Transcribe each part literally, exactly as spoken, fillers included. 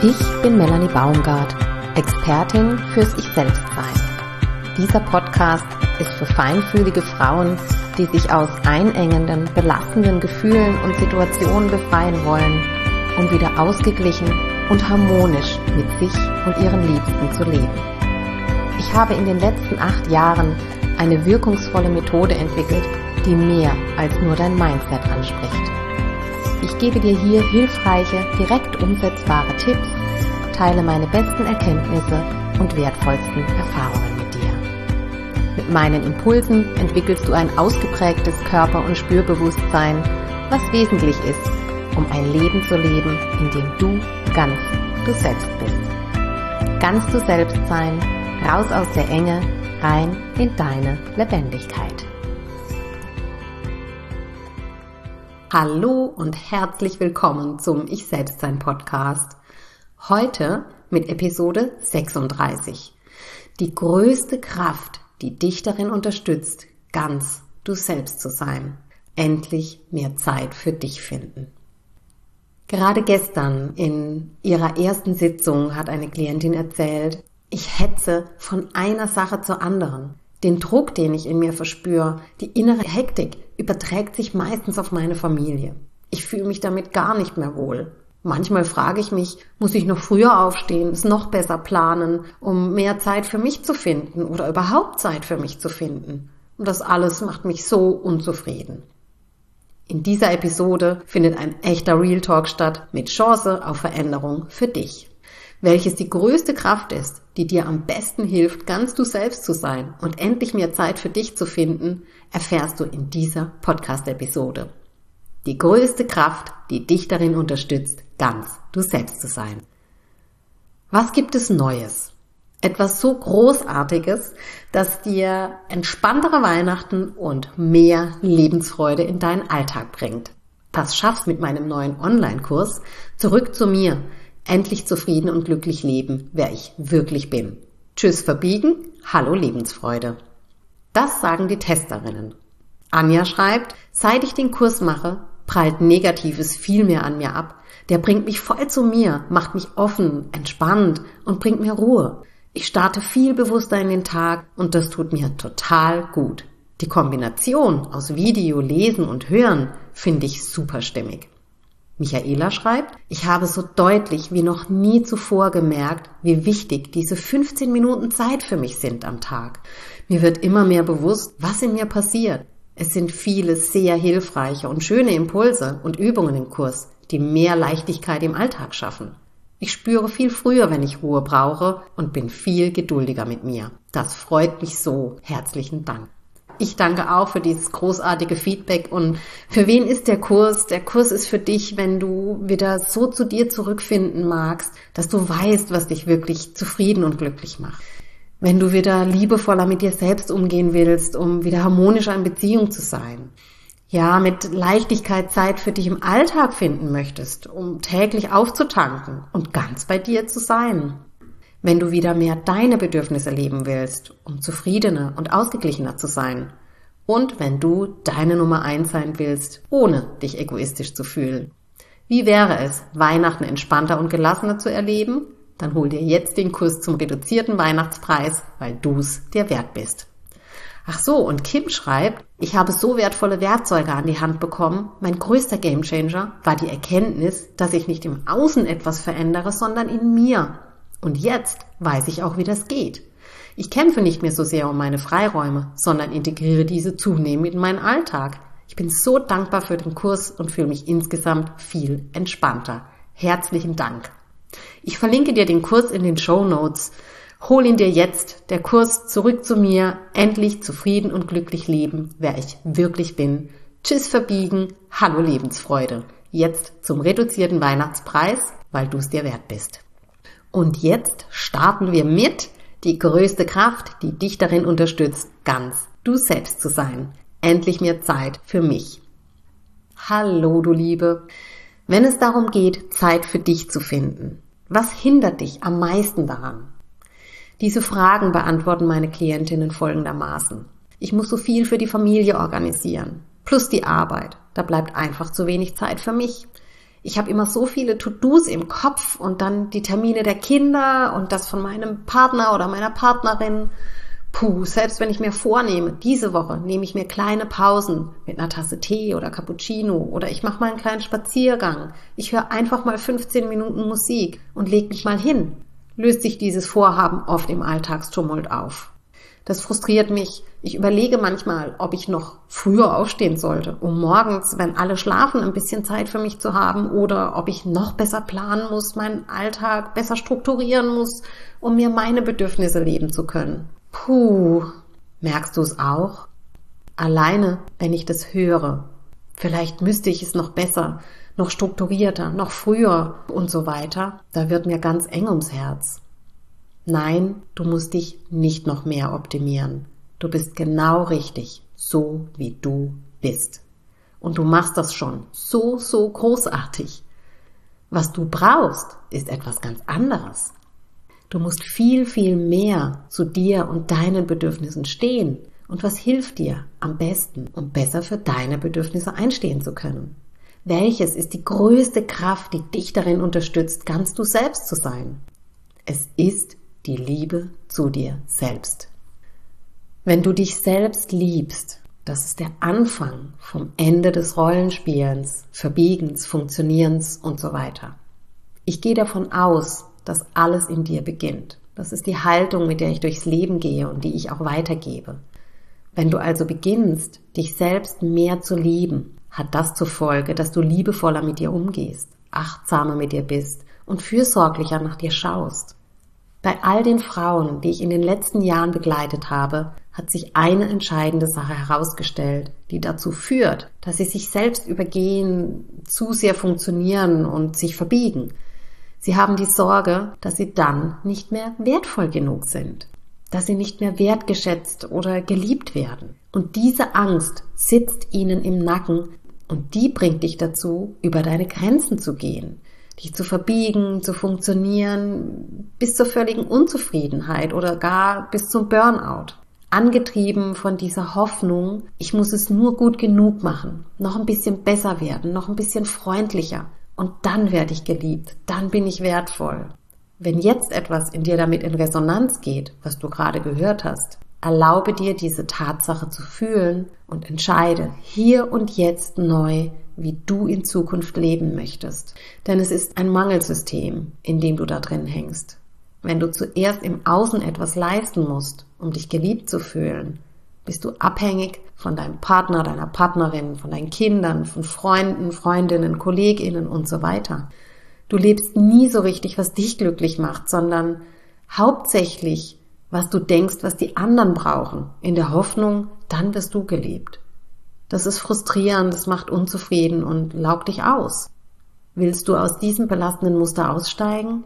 Ich bin Melanie Baumgart, Expertin fürs Ich-Selbst-Sein. Dieser Podcast ist für feinfühlige Frauen, die sich aus einengenden, belastenden Gefühlen und Situationen befreien wollen, um wieder ausgeglichen und harmonisch mit sich und ihren Liebsten zu leben. Ich habe in den letzten acht Jahren eine wirkungsvolle Methode entwickelt, die mehr als nur dein Mindset anspricht. Ich gebe dir hier hilfreiche, direkt umsetzbare Tipps, teile meine besten Erkenntnisse und wertvollsten Erfahrungen mit dir. Mit meinen Impulsen entwickelst du ein ausgeprägtes Körper- und Spürbewusstsein, was wesentlich ist, um ein Leben zu leben, in dem du ganz du selbst bist. Ganz du selbst sein, raus aus der Enge, rein in deine Lebendigkeit. Hallo und herzlich willkommen zum Ich-Selbst-Sein-Podcast. Heute mit Episode sechsunddreißig. Die größte Kraft, die dich darin unterstützt, ganz du selbst zu sein. Endlich mehr Zeit für dich finden. Gerade gestern in ihrer ersten Sitzung hat eine Klientin erzählt, ich hetze von einer Sache zur anderen. Den Druck, den ich in mir verspüre, die innere Hektik, überträgt sich meistens auf meine Familie. Ich fühle mich damit gar nicht mehr wohl. Manchmal frage ich mich, muss ich noch früher aufstehen, es noch besser planen, um mehr Zeit für mich zu finden oder überhaupt Zeit für mich zu finden? Und das alles macht mich so unzufrieden. In dieser Episode findet ein echter Real Talk statt mit Chance auf Veränderung für dich. Welches die größte Kraft ist, die dir am besten hilft, ganz du selbst zu sein und endlich mehr Zeit für dich zu finden, erfährst du in dieser Podcast-Episode. Die größte Kraft, die dich darin unterstützt, ganz du selbst zu sein. Was gibt es Neues? Etwas so Großartiges, das dir entspanntere Weihnachten und mehr Lebensfreude in deinen Alltag bringt. Das schaffst mit meinem neuen Online-Kurs Zurück zu mir. Endlich zufrieden und glücklich leben, wer ich wirklich bin. Tschüss verbiegen, hallo Lebensfreude. Das sagen die Testerinnen. Anja schreibt, seit ich den Kurs mache, prallt Negatives viel mehr an mir ab. Der bringt mich voll zu mir, macht mich offen, entspannt und bringt mir Ruhe. Ich starte viel bewusster in den Tag und das tut mir total gut. Die Kombination aus Video, Lesen und Hören finde ich super stimmig. Michaela schreibt, ich habe so deutlich wie noch nie zuvor gemerkt, wie wichtig diese fünfzehn Minuten Zeit für mich sind am Tag. Mir wird immer mehr bewusst, was in mir passiert. Es sind viele sehr hilfreiche und schöne Impulse und Übungen im Kurs, die mehr Leichtigkeit im Alltag schaffen. Ich spüre viel früher, wenn ich Ruhe brauche und bin viel geduldiger mit mir. Das freut mich so. Herzlichen Dank. Ich danke auch für dieses großartige Feedback. Und für wen ist der Kurs? Der Kurs ist für dich, wenn du wieder so zu dir zurückfinden magst, dass du weißt, was dich wirklich zufrieden und glücklich macht. Wenn du wieder liebevoller mit dir selbst umgehen willst, um wieder harmonischer in Beziehung zu sein. Ja, mit Leichtigkeit Zeit für dich im Alltag finden möchtest, um täglich aufzutanken und ganz bei dir zu sein. Wenn du wieder mehr deine Bedürfnisse leben willst, um zufriedener und ausgeglichener zu sein. Und wenn du deine Nummer eins sein willst, ohne dich egoistisch zu fühlen. Wie wäre es, Weihnachten entspannter und gelassener zu erleben? Dann hol dir jetzt den Kurs zum reduzierten Weihnachtspreis, weil du's dir wert bist. Ach so, und Kim schreibt, ich habe so wertvolle Werkzeuge an die Hand bekommen. Mein größter Gamechanger war die Erkenntnis, dass ich nicht im Außen etwas verändere, sondern in mir. Und jetzt weiß ich auch, wie das geht. Ich kämpfe nicht mehr so sehr um meine Freiräume, sondern integriere diese zunehmend in meinen Alltag. Ich bin so dankbar für den Kurs und fühle mich insgesamt viel entspannter. Herzlichen Dank. Ich verlinke dir den Kurs in den Shownotes. Hol ihn dir jetzt. Der Kurs Zurück zu mir. Endlich zufrieden und glücklich leben, wer ich wirklich bin. Tschüss verbiegen. Hallo Lebensfreude. Jetzt zum reduzierten Weihnachtspreis, weil du es dir wert bist. Und jetzt starten wir mit die größte Kraft, die dich darin unterstützt, ganz du selbst zu sein. Endlich mehr Zeit für mich. Hallo, du Liebe. Wenn es darum geht, Zeit für dich zu finden, was hindert dich am meisten daran? Diese Fragen beantworten meine Klientinnen folgendermaßen. Ich muss so viel für die Familie organisieren, plus die Arbeit. Da bleibt einfach zu wenig Zeit für mich. Ich habe immer so viele To-Dos im Kopf und dann die Termine der Kinder und das von meinem Partner oder meiner Partnerin. Puh, selbst wenn ich mir vornehme, diese Woche nehme ich mir kleine Pausen mit einer Tasse Tee oder Cappuccino oder ich mache mal einen kleinen Spaziergang. Ich höre einfach mal fünfzehn Minuten Musik und lege mich mal hin. Löst sich dieses Vorhaben oft im Alltagstumult auf. Das frustriert mich. Ich überlege manchmal, ob ich noch früher aufstehen sollte, um morgens, wenn alle schlafen, ein bisschen Zeit für mich zu haben oder ob ich noch besser planen muss, meinen Alltag besser strukturieren muss, um mir meine Bedürfnisse leben zu können. Puh, merkst du es auch? Alleine, wenn ich das höre. Vielleicht müsste ich es noch besser, noch strukturierter, noch früher und so weiter. Da wird mir ganz eng ums Herz. Nein, du musst dich nicht noch mehr optimieren. Du bist genau richtig, so wie du bist. Und du machst das schon so, so großartig. Was du brauchst, ist etwas ganz anderes. Du musst viel, viel mehr zu dir und deinen Bedürfnissen stehen. Und was hilft dir am besten, um besser für deine Bedürfnisse einstehen zu können? Welches ist die größte Kraft, die dich darin unterstützt, ganz du selbst zu sein? Es ist die Liebe zu dir selbst. Wenn du dich selbst liebst, das ist der Anfang vom Ende des Rollenspielens, Verbiegens, Funktionierens und so weiter. Ich gehe davon aus, dass alles in dir beginnt. Das ist die Haltung, mit der ich durchs Leben gehe und die ich auch weitergebe. Wenn du also beginnst, dich selbst mehr zu lieben, hat das zur Folge, dass du liebevoller mit dir umgehst, achtsamer mit dir bist und fürsorglicher nach dir schaust. Bei all den Frauen, die ich in den letzten Jahren begleitet habe, hat sich eine entscheidende Sache herausgestellt, die dazu führt, dass sie sich selbst übergehen, zu sehr funktionieren und sich verbiegen. Sie haben die Sorge, dass sie dann nicht mehr wertvoll genug sind, dass sie nicht mehr wertgeschätzt oder geliebt werden. Und diese Angst sitzt ihnen im Nacken und die bringt dich dazu, über deine Grenzen zu gehen, dich zu verbiegen, zu funktionieren, bis zur völligen Unzufriedenheit oder gar bis zum Burnout. Angetrieben von dieser Hoffnung, ich muss es nur gut genug machen, noch ein bisschen besser werden, noch ein bisschen freundlicher und dann werde ich geliebt, dann bin ich wertvoll. Wenn jetzt etwas in dir damit in Resonanz geht, was du gerade gehört hast, erlaube dir diese Tatsache zu fühlen und entscheide hier und jetzt neu, wie du in Zukunft leben möchtest. Denn es ist ein Mangelsystem, in dem du da drin hängst. Wenn du zuerst im Außen etwas leisten musst, um dich geliebt zu fühlen, bist du abhängig von deinem Partner, deiner Partnerin, von deinen Kindern, von Freunden, Freundinnen, KollegInnen und so weiter. Du lebst nie so richtig, was dich glücklich macht, sondern hauptsächlich, was du denkst, was die anderen brauchen, in der Hoffnung, dann wirst du geliebt. Das ist frustrierend, das macht unzufrieden und laugt dich aus. Willst du aus diesem belastenden Muster aussteigen?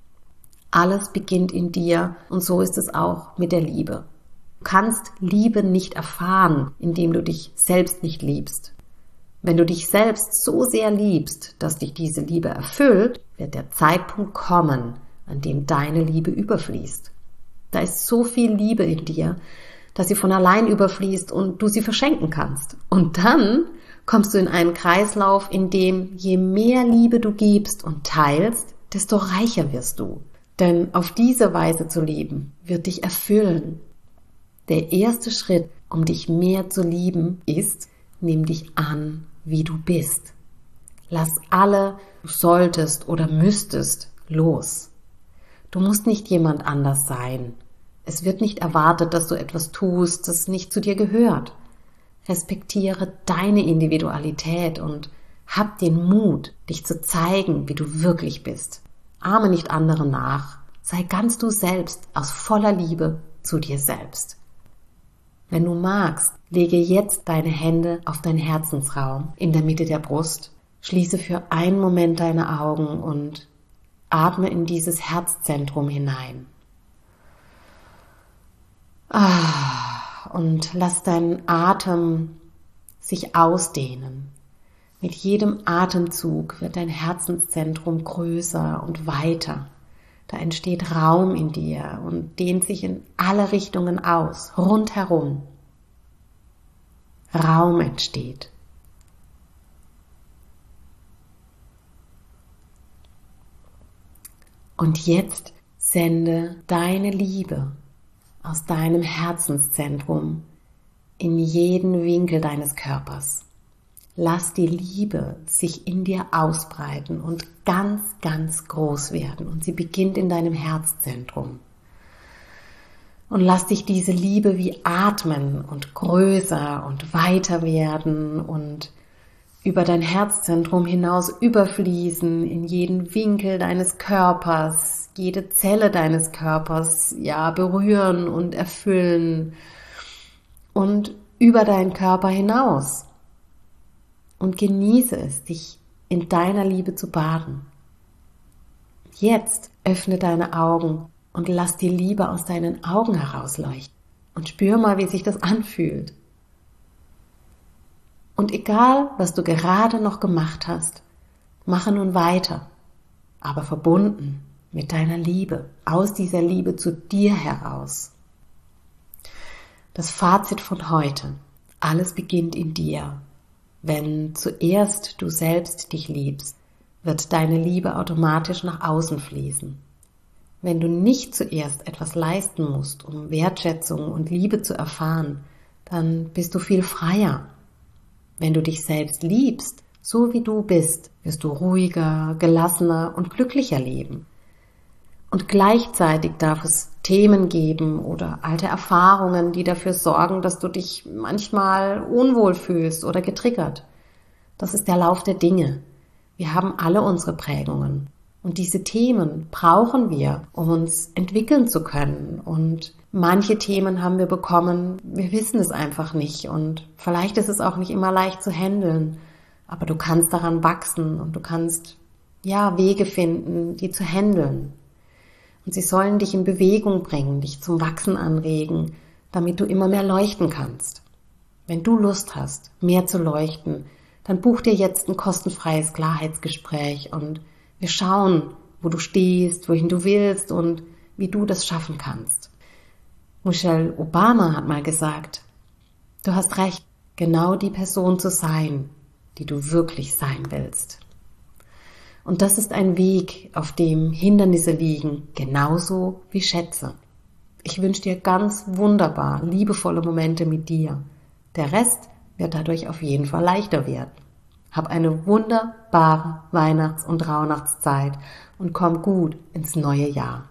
Alles beginnt in dir und so ist es auch mit der Liebe. Du kannst Liebe nicht erfahren, indem du dich selbst nicht liebst. Wenn du dich selbst so sehr liebst, dass dich diese Liebe erfüllt, wird der Zeitpunkt kommen, an dem deine Liebe überfließt. Da ist so viel Liebe in dir, dass sie von allein überfließt und du sie verschenken kannst. Und dann kommst du in einen Kreislauf, in dem je mehr Liebe du gibst und teilst, desto reicher wirst du. Denn auf diese Weise zu leben, wird dich erfüllen. Der erste Schritt, um dich mehr zu lieben, ist, nimm dich an, wie du bist. Lass alle du solltest oder müsstest los. Du musst nicht jemand anders sein. Es wird nicht erwartet, dass du etwas tust, das nicht zu dir gehört. Respektiere deine Individualität und hab den Mut, dich zu zeigen, wie du wirklich bist. Ahme nicht andere nach. Sei ganz du selbst aus voller Liebe zu dir selbst. Wenn du magst, lege jetzt deine Hände auf deinen Herzensraum in der Mitte der Brust. Schließe für einen Moment deine Augen und atme in dieses Herzzentrum hinein. Ah, und lass deinen Atem sich ausdehnen. Mit jedem Atemzug wird dein Herzenszentrum größer und weiter. Da entsteht Raum in dir und dehnt sich in alle Richtungen aus, rundherum. Raum entsteht. Und jetzt sende deine Liebe aus deinem Herzenszentrum in jeden Winkel deines Körpers. Lass die Liebe sich in dir ausbreiten und ganz, ganz groß werden. Und sie beginnt in deinem Herzzentrum. Und lass dich diese Liebe wie atmen und größer und weiter werden und über dein Herzzentrum hinaus überfließen in jeden Winkel deines Körpers, jede Zelle deines Körpers, ja, berühren und erfüllen und über deinen Körper hinaus. Und genieße es, dich in deiner Liebe zu baden. Jetzt öffne deine Augen und lass die Liebe aus deinen Augen herausleuchten. Und spür mal, wie sich das anfühlt. Und egal, was du gerade noch gemacht hast, mache nun weiter, aber verbunden mit deiner Liebe, aus dieser Liebe zu dir heraus. Das Fazit von heute: Alles beginnt in dir. Wenn zuerst du selbst dich liebst, wird deine Liebe automatisch nach außen fließen. Wenn du nicht zuerst etwas leisten musst, um Wertschätzung und Liebe zu erfahren, dann bist du viel freier. Wenn du dich selbst liebst, so wie du bist, wirst du ruhiger, gelassener und glücklicher leben. Und gleichzeitig darf es Themen geben oder alte Erfahrungen, die dafür sorgen, dass du dich manchmal unwohl fühlst oder getriggert. Das ist der Lauf der Dinge. Wir haben alle unsere Prägungen. Und diese Themen brauchen wir, um uns entwickeln zu können. Und manche Themen haben wir bekommen, wir wissen es einfach nicht. Und vielleicht ist es auch nicht immer leicht zu handeln. Aber du kannst daran wachsen und du kannst, ja, Wege finden, die zu handeln. Und sie sollen dich in Bewegung bringen, dich zum Wachsen anregen, damit du immer mehr leuchten kannst. Wenn du Lust hast, mehr zu leuchten, dann buch dir jetzt ein kostenfreies Klarheitsgespräch und wir schauen, wo du stehst, wohin du willst und wie du das schaffen kannst. Michelle Obama hat mal gesagt, du hast recht, genau die Person zu sein, die du wirklich sein willst. Und das ist ein Weg, auf dem Hindernisse liegen, genauso wie Schätze. Ich wünsche dir ganz wunderbar, liebevolle Momente mit dir. Der Rest wird dadurch auf jeden Fall leichter werden. Hab eine wunderbare Weihnachts- und Rauhnachtszeit und komm gut ins neue Jahr.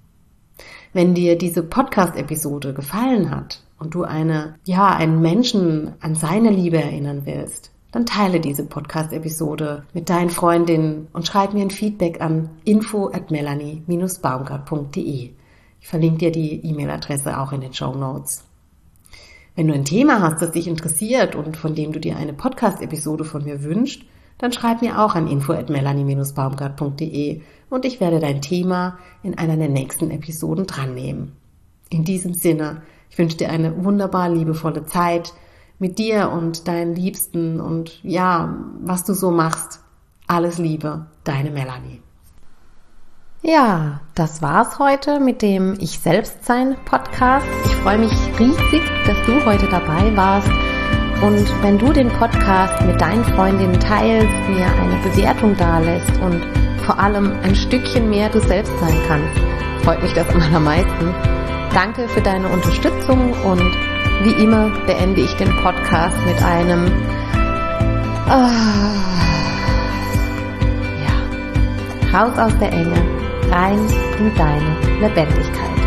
Wenn dir diese Podcast-Episode gefallen hat und du eine, ja, einen Menschen an seine Liebe erinnern willst, dann teile diese Podcast-Episode mit deinen Freundinnen und schreib mir ein Feedback an info at melanie dash baumgart punkt de. Ich verlinke dir die E-Mail-Adresse auch in den Shownotes. Wenn du ein Thema hast, das dich interessiert und von dem du dir eine Podcast-Episode von mir wünschst, dann schreib mir auch an info at melanie dash baumgart punkt de und ich werde dein Thema in einer der nächsten Episoden dran nehmen. In diesem Sinne, ich wünsche dir eine wunderbar liebevolle Zeit mit dir und deinen Liebsten und ja, was du so machst. Alles Liebe, deine Melanie. Ja, das war's heute mit dem Ich Selbstsein Podcast. Ich freue mich riesig, dass du heute dabei warst. Und wenn du den Podcast mit deinen Freundinnen teilst, mir eine Bewertung dalässt und vor allem ein Stückchen mehr du selbst sein kannst, freut mich das am allermeisten. Danke für deine Unterstützung und wie immer beende ich den Podcast mit einem ah, ja, raus aus der Enge, rein in deine Lebendigkeit.